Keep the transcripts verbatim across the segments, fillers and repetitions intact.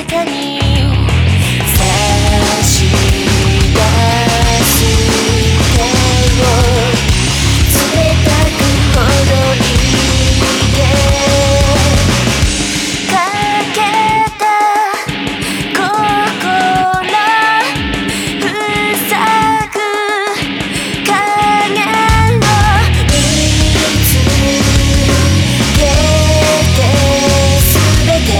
中に差し出す手を冷たくほどいてかけた心塞ぐ影を見つけて全て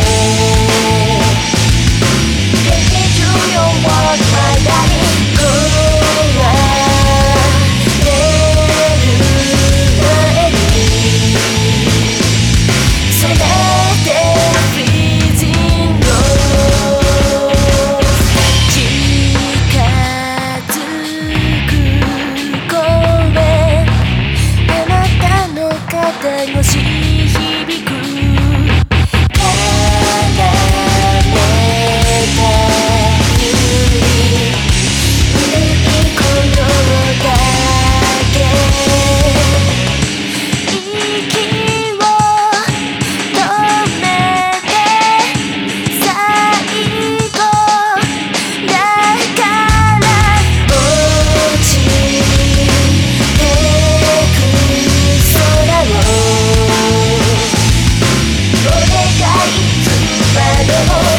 もし響くかがめたゆり古い頃だけ息を止めて最後だから落ちてく空をお願いいつまでも